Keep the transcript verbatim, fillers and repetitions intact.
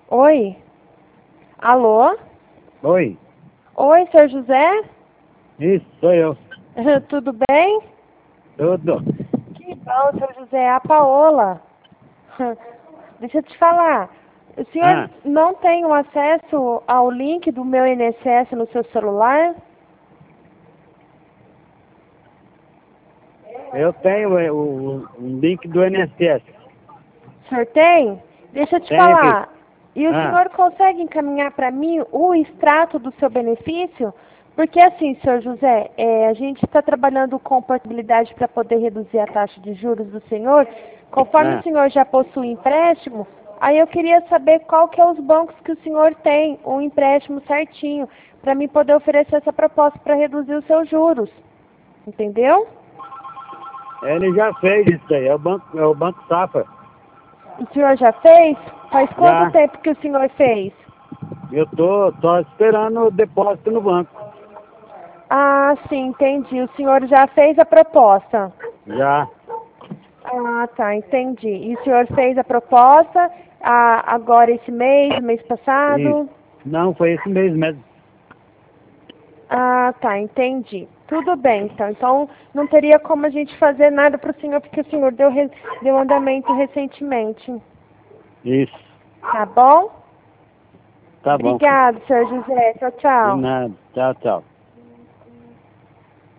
Oi? Alô? Oi, Oi, senhor José? isso, sou eu. Tudo bem? Tudo. Que bom, senhor José. É a Paola. Deixa eu te falar. O senhor Ah, não tem o acesso ao link do meu I N S S no seu celular? eu tenho é, o, o link do I N S S. O senhor tem? Deixa eu te Tenho aqui. falar. E o Ah, senhor consegue encaminhar para mim o extrato do seu benefício? Porque assim, senhor José, é, a gente está trabalhando com portabilidade para poder reduzir a taxa de juros do senhor. Conforme o ah. senhor já possui empréstimo, aí eu queria saber qual que é os bancos que o senhor tem, um empréstimo certinho, para mim poder oferecer essa proposta para reduzir os seus juros. Entendeu? Ele já fez isso aí, é o Banco, é o banco Safra. O senhor já fez? Faz quanto Já, tempo que o senhor fez? eu tô só esperando o depósito no banco. Ah, sim, entendi. O senhor já fez a proposta. Já, Ah, tá, entendi. E o senhor fez a proposta ah, agora esse mês, mês isso. passado? Não, foi esse mês mesmo. Ah, tá, entendi. Tudo bem, então. Então, não teria como a gente fazer nada para o senhor, porque o senhor deu, re- deu andamento recentemente. Isso, Tá bom? tá bom. Obrigado, senhor José. Tchau, De tchau. nada. Tchau, tchau.